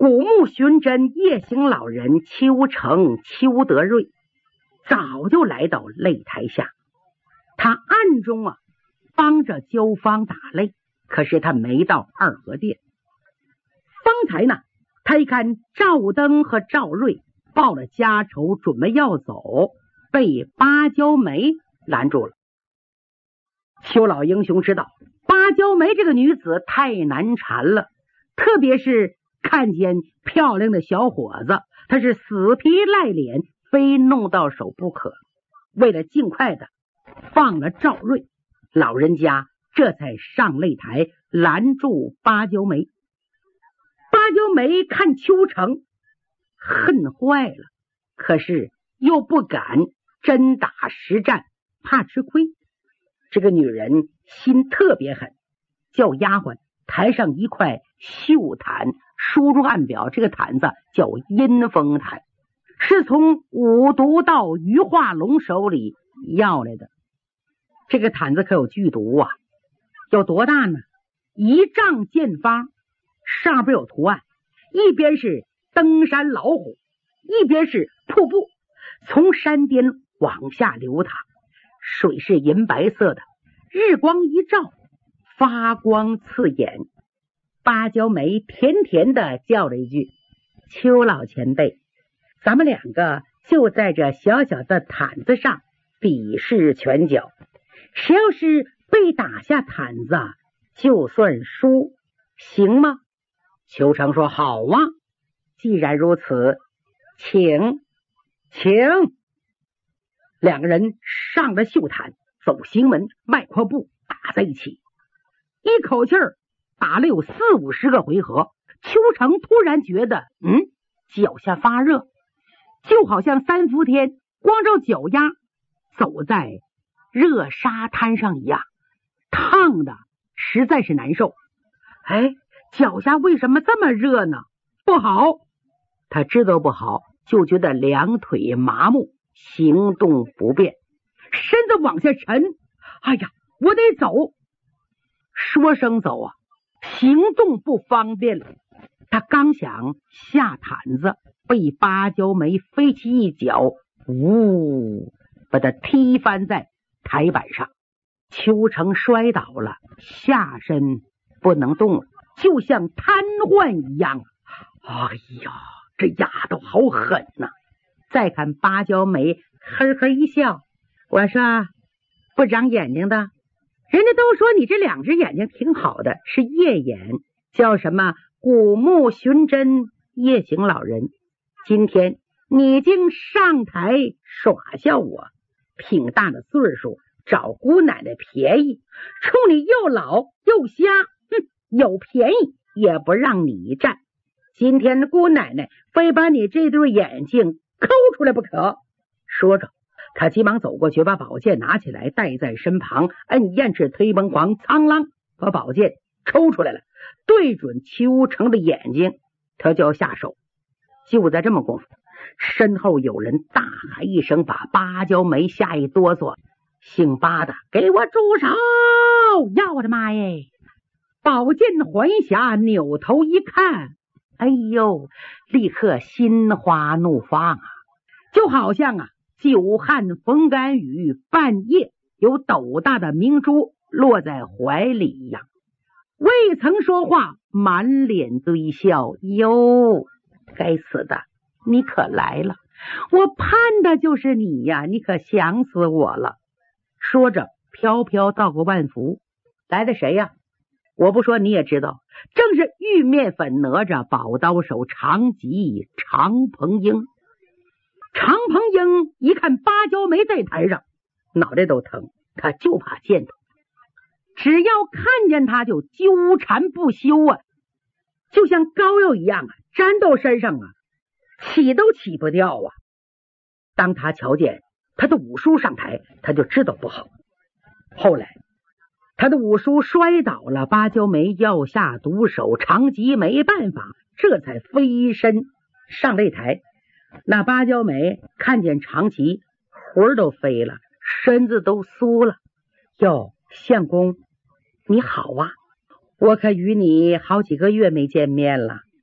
古木寻真夜行老人邱成、邱德瑞早就来到擂台下，他暗中帮着焦芳打擂，可是他没到二合殿。方才呢，他一看赵登和赵瑞抱了家仇准备要走，被芭蕉梅拦住了。邱老英雄知道芭蕉梅这个女子太难缠了，特别是看见漂亮的小伙子，他是死皮赖脸，非弄到手不可。为了尽快的放了赵瑞，老人家这才上擂台拦住芭蕉梅。芭蕉梅看邱成恨坏了，可是又不敢真打实战，怕吃亏。这个女人心特别狠，叫丫鬟抬上一块绣毯，输入暗表，这个毯子叫阴风毯，是从五毒道于化龙手里要来的。这个毯子可有剧毒啊，有多大呢？1丈见方，上边有图案，一边是登山老虎，一边是瀑布，从山巅往下流淌，水是银白色的，日光一照，发光刺眼。芭蕉梅甜甜的叫了一句：邱老前辈，咱们两个就在这小小的毯子上比试拳脚，谁要是被打下毯子就算输，行吗？邱成说好啊，既然如此，请。两个人上了绣毯，走行门，迈阔步打在一起，一口气儿打了有40-50个回合。邱成突然觉得脚下发热，就好像3伏天光着脚丫走在热沙滩上一样，烫的实在是难受。脚下为什么这么热呢？不好，他知道不好，就觉得两腿麻木，行动不便，身子往下沉。哎呀，我得走，说声走行动不方便了。他刚想下毯子，被芭蕉梅飞起一脚，把他踢翻在台板上。邱成摔倒了，下身不能动了，就像瘫痪一样。哎呀，这丫头好狠呐！再看芭蕉梅呵呵一笑，我说不长眼睛的，人家都说你这2只眼睛挺好的，是夜眼，叫什么古木寻真夜行老人。今天你竟上台耍笑我，挺大的岁数找姑奶奶便宜，冲你又老又瞎，有便宜也不让你占。今天姑奶奶非把你这对眼睛抠出来不可。说着，他急忙走过去，把宝剑拿起来带在身旁，摁燕翅推崩狂，苍啷把宝剑抽出来了，对准邱成的眼睛，他就要下手。就在这么功夫，身后有人大喊一声，把芭蕉梅吓一哆嗦。姓巴的，给我住手！呀，我的妈耶！宝剑还匣，扭头一看，哎呦，立刻心花怒放就好像久旱逢甘雨，半夜有斗大的明珠落在怀里一样。未曾说话，满脸堆笑。哟，该死的，你可来了，我盼的就是你呀，你可想死我了。说着飘飘道过万福，来的谁呀？我不说你也知道，正是玉面粉哪吒宝刀手长吉常鹏英。常鹏英一看芭蕉梅在台上，脑袋都疼，他就怕见他，只要看见他就纠缠不休就像膏药一样粘到身上起都起不掉当他瞧见他的五叔上台，他就知道不好。后来他的五叔摔倒了，芭蕉梅要下毒手，长吉没办法，这才飞身上擂台。那芭蕉梅看见长吉，魂都飞了，身子都酥了。哟，相公你好我可与你好几个月没见面了。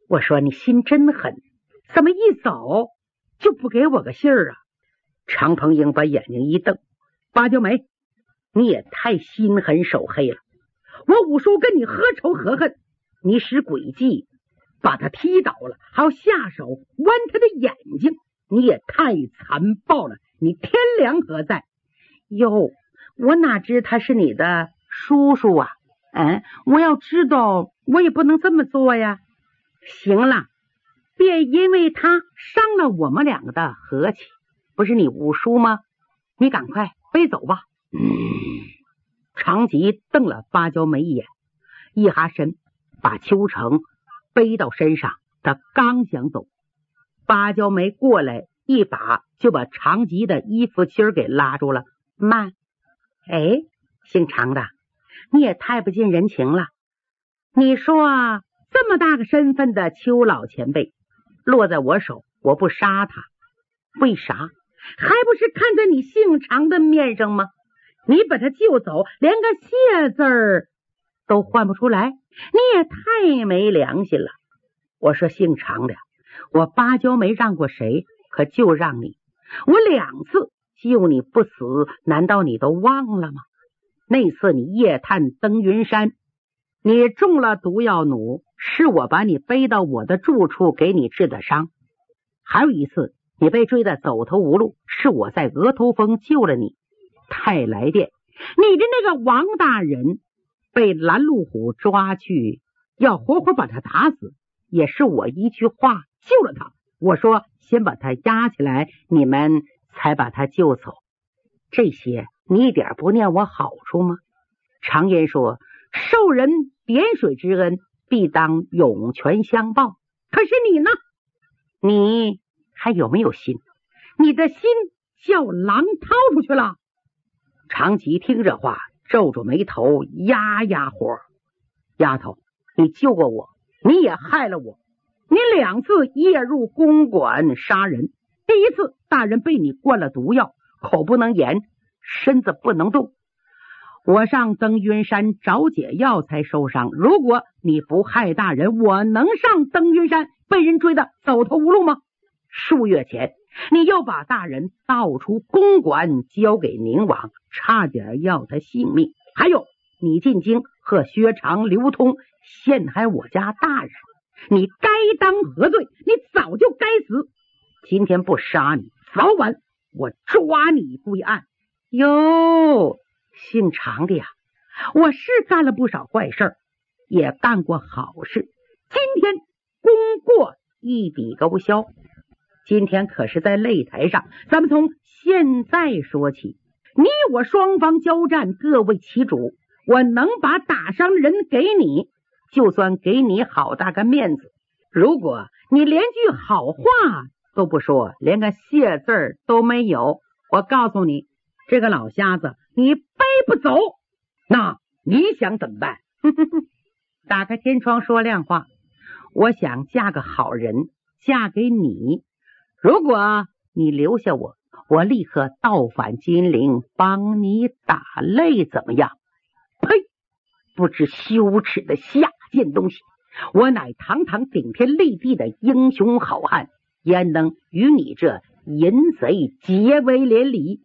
我说你心真狠，怎么一走就不给我个信儿啊？常鹏英把眼睛一瞪，芭蕉梅，你也太心狠手黑了。我五叔跟你何仇何恨？你使诡计把他踢倒了，还要下手剜他的眼睛，你也太残暴了。你天良何在？哟，我哪知他是你的叔叔啊？我要知道我也不能这么做呀。行了，别因为他伤了我们两个的和气。不是你五叔吗？你赶快背走吧。长吉瞪了芭蕉梅一眼，一哈身把秋成背到身上。他刚想走，芭蕉梅过来一把就把长吉的衣服襟给拉住了。慢，姓常的，你也太不近人情了。你说这么大个身份的邱老前辈落在我手，我不杀他，为啥？还不是看在你姓常的面上吗？你把他救走，连个谢字儿都换不出来，你也太没良心了。我说姓常的，我芭蕉没让过谁，可就让你。我2次救你不死，难道你都忘了吗？那次你夜探登云山，你中了毒药弩，是我把你背到我的住处给你治的伤。还有一次你被追得走投无路，是我在额头峰救了你。太来电，你的那个王大人被拦路虎抓去，要活活把他打死，也是我一句话救了他。我说先把他押起来，你们才把他救走。这些你一点不念我好处吗？常言说，受人点水之恩，必当涌泉相报。可是你呢？你还有没有心？你的心叫狼掏出去了。长吉听这话，皱着眉头压火。丫头，你救过我，你也害了我。你2次夜入公馆杀人，第一次大人被你灌了毒药，口不能言，身子不能动，我上登云山找解药才受伤。如果你不害大人，我能上登云山被人追得走投无路吗？数月前你又把大人盗出公馆交给宁王，差点要他性命。还有你进京和薛长、刘通陷害我家大人，你该当何罪？你早就该死。今天不杀你，早晚我抓你归案。哟，姓常的呀，我是干了不少坏事，也干过好事，今天功过一笔勾销。今天可是在擂台上，咱们从现在说起。你我双方交战，各为其主，我能把打伤人给你，就算给你好大个面子。如果你连句好话都不说，连个谢字儿都没有，我告诉你，这个老瞎子你背不走，那你想怎么办？打开天窗说亮话，我想嫁个好人，嫁给你。如果你留下我，我立刻倒返金陵帮你打擂，怎么样？呸！不知羞耻的下贱东西！我乃堂堂顶天立地的英雄好汉，焉能与你这淫贼结为连理？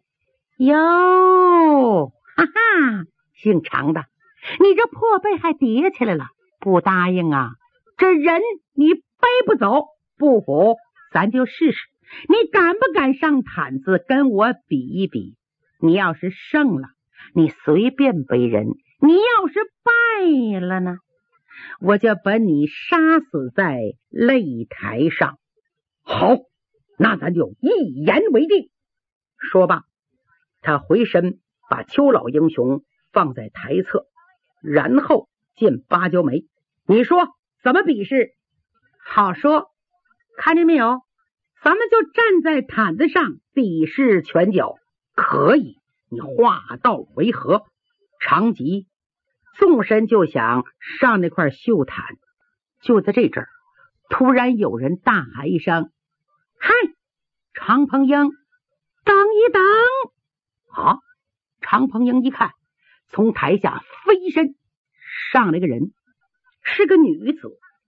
哟，哈哈，姓常的，你这破背还叠起来了，不答应啊？这人你背不走，不服咱就试试，你敢不敢上毯子跟我比一比？你要是胜了，你随便背人；你要是败了呢，我就把你杀死在擂台上。好，那咱就一言为定。说罢，他回身把邱老英雄放在台侧，然后见芭蕉梅，你说怎么比试？好说，看见没有？咱们就站在毯子上比试拳脚。可以，你话到为何？长吉纵身就想上那块绣毯，就在这阵儿，突然有人大喊一声：嗨，常鹏英，等一等！啊！常鹏英一看，从台下飞身上来个人，是个女子，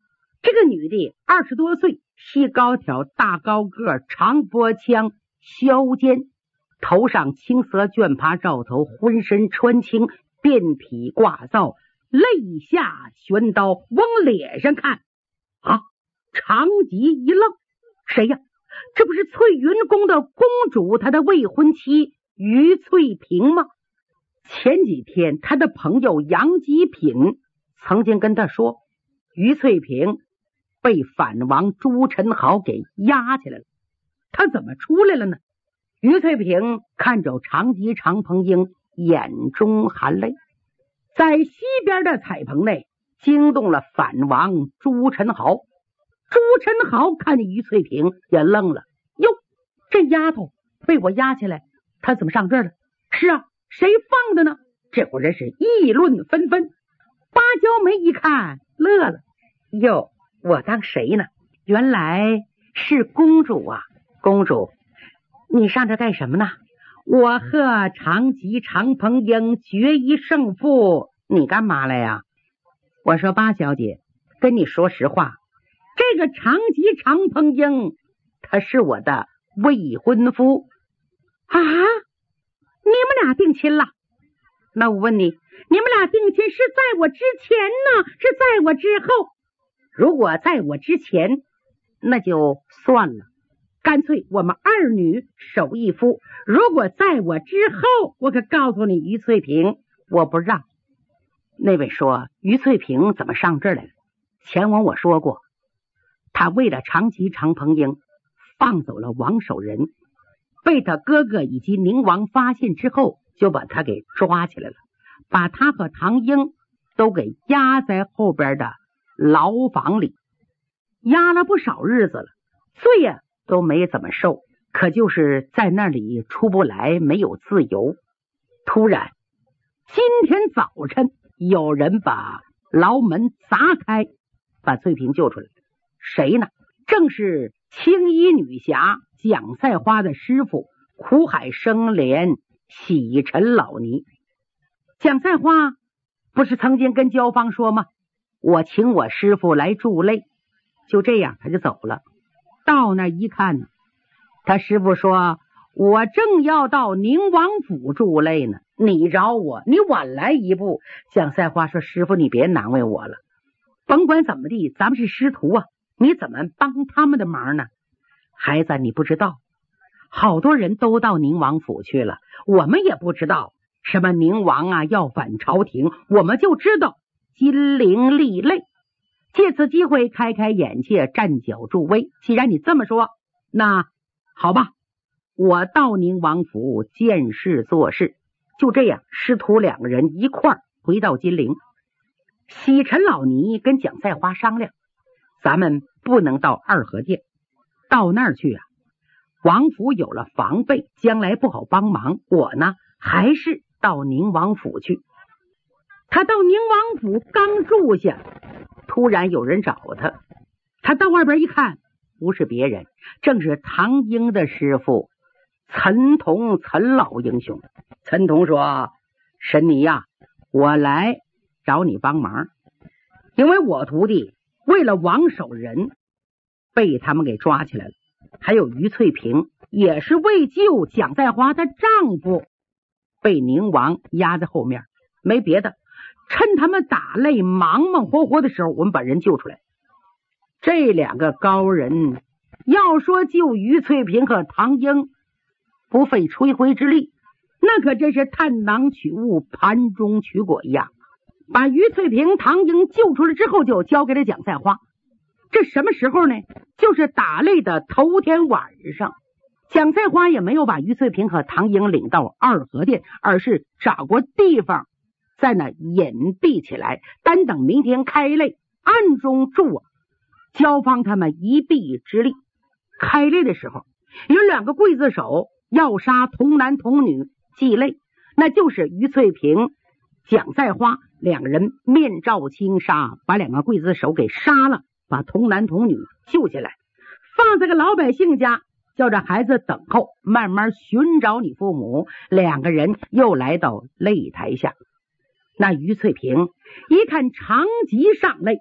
这个女的20多岁，细高挑，大高个，长脖腔，削肩，头上青色绢帕罩头，浑身穿青，遍体挂皂，肋下悬刀，往脸上看啊！长吉一愣，谁呀？这不是翠云宫的公主，她的未婚妻于翠萍吗？前几天他的朋友杨吉品曾经跟他说，于翠萍被反王朱宸濠给押起来了，他怎么出来了呢？于翠萍看着长吉长彭英，眼中含泪。在西边的彩棚内惊动了反王朱宸濠，朱宸濠看见于翠萍也愣了，哟，这丫头被我押起来，她怎么上这儿了？是啊，谁放的呢？这伙人是议论纷纷。芭蕉梅一看乐了，哟，我当谁呢？原来是公主啊！公主，你上这干什么呢？我和长吉长彭英决一胜负，你干嘛来呀？我说八小姐，跟你说实话，这个长吉长彭英他是我的未婚夫啊！你们俩定亲了？那我问你，你们俩定亲是在我之前呢，是在我之后？如果在我之前，那就算了，干脆我们二女守一夫。如果在我之后，我可告诉你，于翠萍，我不让。那位说，于翠萍怎么上这儿来了？前文我说过，他为了长吉长彭英，放走了王守仁，被他哥哥以及宁王发现之后，就把他给抓起来了，把他和唐英都给押在后边的牢房里，押了不少日子了，罪呀都没怎么受，可就是在那里出不来，没有自由。突然今天早晨有人把牢门砸开，把翠萍救出来。谁呢？正是青衣女侠蒋赛花的师傅苦海生莲洗尘老尼。蒋赛花不是曾经跟焦芳说吗？我请我师傅来助泪。就这样他就走了。到那一看呢，他师傅说，我正要到宁王府助泪呢，你找我，你晚来一步。蒋赛花说，师傅你别难为我了，甭管怎么地，咱们是师徒啊，你怎么帮他们的忙呢？孩子你不知道，好多人都到宁王府去了，我们也不知道什么宁王啊要反朝廷，我们就知道金陵立泪，借此机会开开眼界，站脚助威。既然你这么说，那好吧，我到宁王府见事做事。就这样，师徒两个人一块儿回到金陵。洗尘老尼跟蒋赛花商量，咱们不能到二河殿，到那儿去啊，王府有了防备，将来不好帮忙。我呢，还是到宁王府去。他到宁王府刚住下，突然有人找他，他到外边一看，不是别人，正是唐英的师傅陈同，陈老英雄。陈同说，神尼呀，我来找你帮忙，因为我徒弟为了王守仁被他们给抓起来了，还有于翠萍也是为救蒋赛花的丈夫被宁王压在后面，没别的，趁他们打擂忙忙活活的时候，我们把人救出来。这两个高人要说救于翠萍和唐英不费吹灰之力，那可真是探囊取物，盘中取果一样。把于翠萍、唐英救出来之后，就交给了蒋赛花。这什么时候呢？就是打擂的头天晚上。蒋赛花也没有把于翠萍和唐英领到二河殿，而是找个地方在那隐蔽起来，单等明天开擂，暗中助焦芳他们一臂之力。开擂的时候，有两个刽子手要杀童男童女祭擂，那就是于翠萍、蒋赛花两个人面罩轻纱，把两个刽子手给杀了，把童男童女救下来，放在个老百姓家，叫这孩子等候，慢慢寻找你父母。两个人又来到擂台下，那于翠萍一看长吉上擂，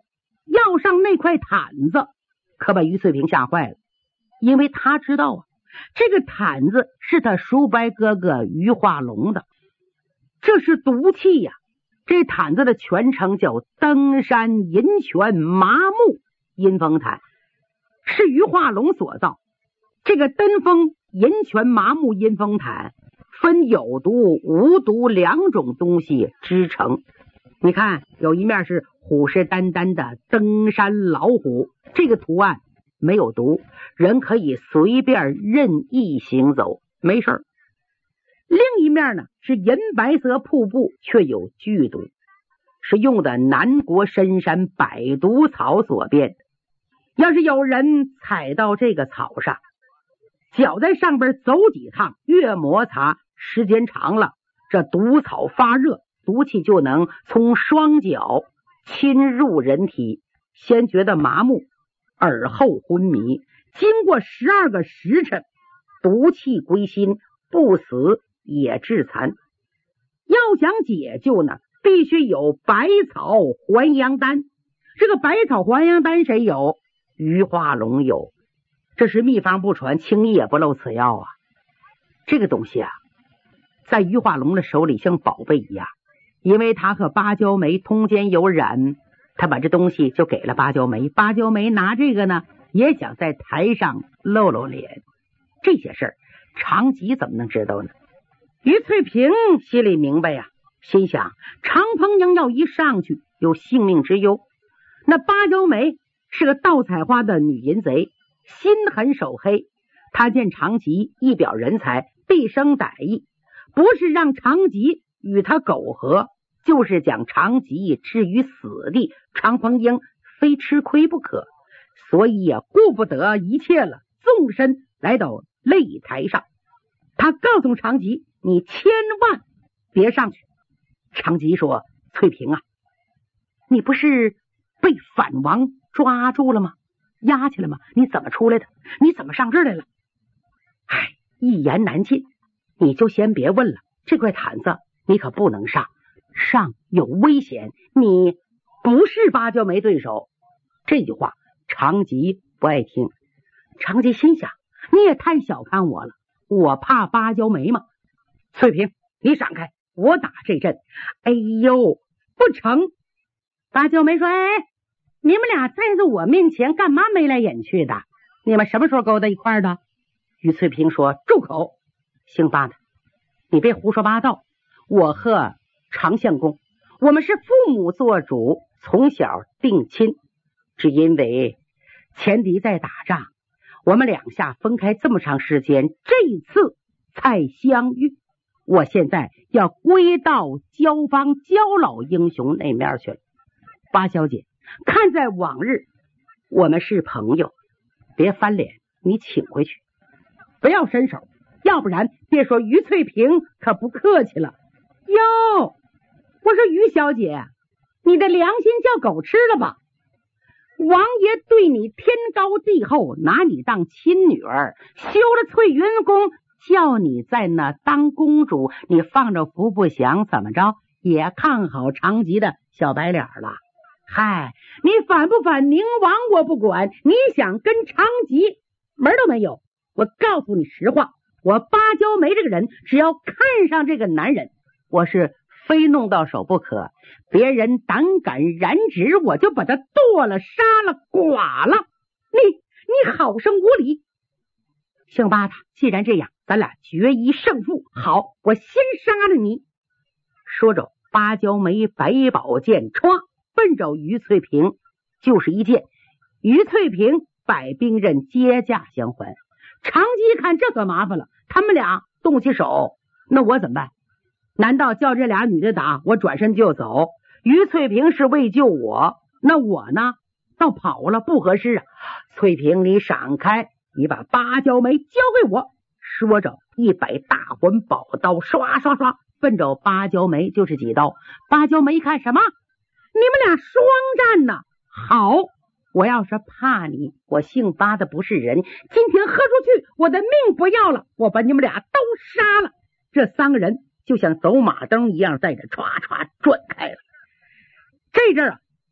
要上那块毯子，可把于翠萍吓坏了，因为他知道啊，这个毯子是他叔伯哥哥于化龙的，这是毒气呀。这毯子的全称叫登山银泉麻木阴风毯，是于化龙所造。这个登峰银泉麻木阴风毯分有毒无毒两种东西织成。你看，有一面是虎视眈眈的登山老虎，这个图案没有毒，人可以随便任意行走，没事儿。另一面呢是银白色瀑布，却有剧毒，是用的南国深山百毒草所变。要是有人踩到这个草上，脚在上边走几趟，越摩擦时间长了，这毒草发热，毒气就能从双脚侵入人体，先觉得麻木，而后昏迷，经过12个时辰，毒气归心，不死也致残。要想解救呢，必须有百草还阳丹。这个百草还阳丹谁有？于化龙有。这是秘方不传，轻易也不漏此药啊。这个东西啊，在于化龙的手里像宝贝一样，因为他和芭蕉梅通奸有染，他把这东西就给了芭蕉梅。芭蕉梅拿这个呢，也想在台上露露脸。这些事儿长吉怎么能知道呢？于翠萍心里明白呀，心想常鹏英要一上去有性命之忧，那芭蕉梅是个盗采花的女淫贼，心狠手黑。他见长吉一表人才，必生歹意，不是让长吉与他苟合，就是将长吉置于死地，常鹏英非吃亏不可。所以也顾不得一切了，纵身来到擂台上。他告诉长吉，你千万别上去。长吉说，翠萍啊，你不是被反王抓住了吗？押去了吗？你怎么出来的？你怎么上这儿来了？唉，一言难尽，你就先别问了。这块毯子你可不能上，上有危险，你不是芭蕉梅对手。这句话长吉不爱听。长吉心想，你也太小看我了，我怕芭蕉梅吗？翠萍，你闪开，我打这阵。哎呦，不成。芭蕉梅说，哎，你们俩站在我面前干嘛眉来眼去的？你们什么时候勾到一块的？于翠萍说，住口！姓巴的，你别胡说八道。我和长相公，我们是父母做主，从小定亲，只因为前敌在打仗，我们两下分开这么长时间，这一次才相遇。我现在要归到焦方焦老英雄那面去了。八小姐，看在往日我们是朋友，别翻脸，你请回去，不要伸手，要不然别说于翠萍可不客气了。哟，我说于小姐，你的良心叫狗吃了吧？王爷对你天高地厚，拿你当亲女儿，修了翠云宫，叫你在那当公主，你放着福不祥，怎么着也看好长吉的小白脸了。嗨，你反不反宁王我不管，你想跟长吉门都没有。我告诉你实话，我芭蕉梅这个人，只要看上这个男人，我是非弄到手不可。别人胆敢染指，我就把他剁了、杀了、剐了。你好生无礼！姓巴的，既然这样，咱俩决一胜负。好，我先杀了你。说着，芭蕉梅百宝剑歘奔着于翠萍就是一剑。于翠萍百兵刃接驾相还。长吉看这可麻烦了，他们俩动起手，那我怎么办？难道叫这俩女的打，我转身就走？于翠萍是为救我，那我呢？倒跑了，不合适啊！翠萍，你闪开，你把芭蕉梅交给我。说着，一摆大环宝刀，刷刷刷奔着芭蕉梅就是几刀。芭蕉梅一看，什么？你们俩双战呢？好，我要是怕你，我姓巴的不是人，今天喝出去，我的命不要了，我把你们俩都杀了。这三个人就像走马灯一样，在这唰唰转开了。这阵啊，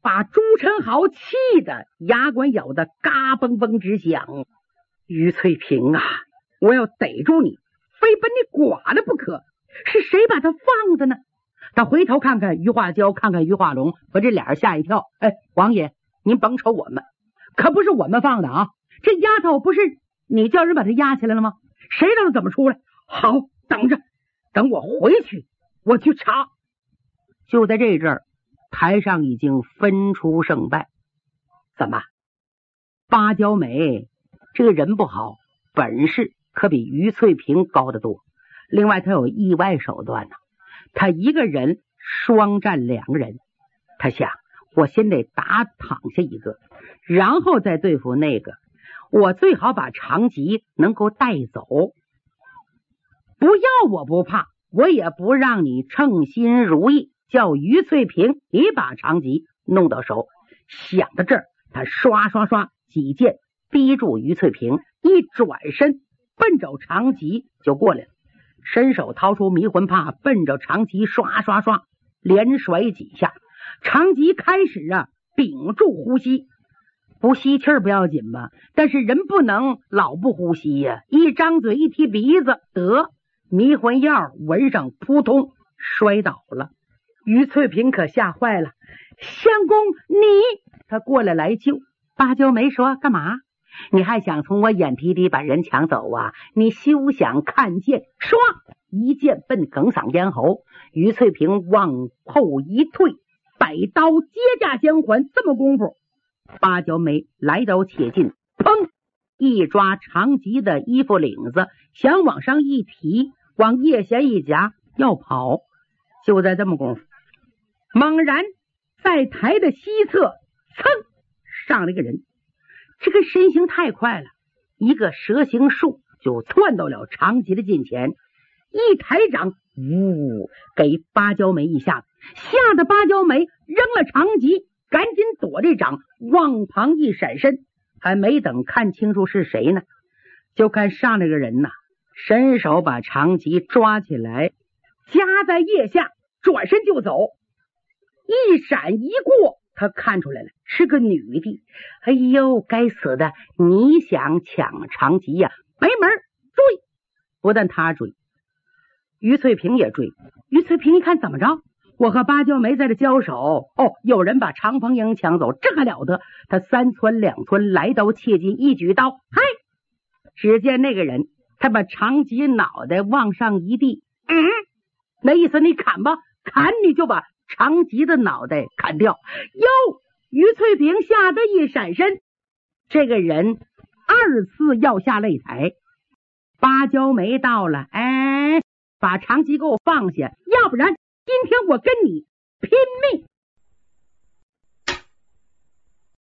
把朱宸濠气得牙关咬得嘎嘣嘣直响。于翠萍啊，我要逮住你，非把你剐了不可！是谁把他放的呢？他回头看看于化娇，看看于化龙，把这俩人吓一跳。哎，王爷，您甭瞅我们，可不是我们放的啊！这丫头不是你叫人把她押起来了吗？谁让她怎么出来？好，等着，等我回去，我去查。就在这阵儿，台上已经分出胜败。怎么？芭蕉梅这个人不好，本事可比于翠萍高得多。另外，他有意外手段呢。他一个人双战两个人，他想，我先得打躺下一个，然后再对付那个。我最好把长吉能够带走。不要我不怕，我也不让你称心如意，叫于翠萍你把长吉弄到手。想到这儿，他刷刷刷几剑逼住于翠萍，一转身奔着长吉就过来了，伸手掏出迷魂帕，奔着长吉刷刷刷连甩几下。长吉开始屏住呼吸，不吸气儿不要紧吧，但是人不能老不呼吸呀，一张嘴一提鼻子，得迷魂药闻上，扑通摔倒了。于翠萍可吓坏了，相公你，他过来救。芭蕉梅说，干嘛？你还想从我眼皮底把人抢走啊？你休想看见！唰，一剑奔哽嗓咽喉。于翠萍往后一退，摆刀接架相还。这么功夫，芭蕉梅来刀且进，砰，一抓长吉的衣服领子，想往上一提，往腋下一夹要跑。就在这么功夫，猛然在台的西侧噌上了一个人，这个身形太快了，一个蛇形树就窜到了长吉的近前，一抬掌，呜，给芭蕉梅一下子，吓得芭蕉梅扔了长吉，赶紧躲这掌，往旁一闪身，还没等看清楚是谁呢，就看上那个人伸手把长吉抓起来，夹在腋下，转身就走。一闪一过，他看出来了，是个女的。哎呦，该死的，你想抢长吉呀？没门，追！不但他追，于翠萍也追。于翠萍一看，怎么着？我和芭蕉梅在这交手，有人把长鹏营抢走，这还了得！他三寸两寸来刀切近，一举刀，嗨！只见那个人，他把长吉脑袋往上一递，那意思你砍吧，砍你就把长吉的脑袋砍掉。哟，于翠萍吓得一闪身，这个人二次要下擂台。芭蕉梅到了，把长吉给我放下，要不然今天我跟你拼命。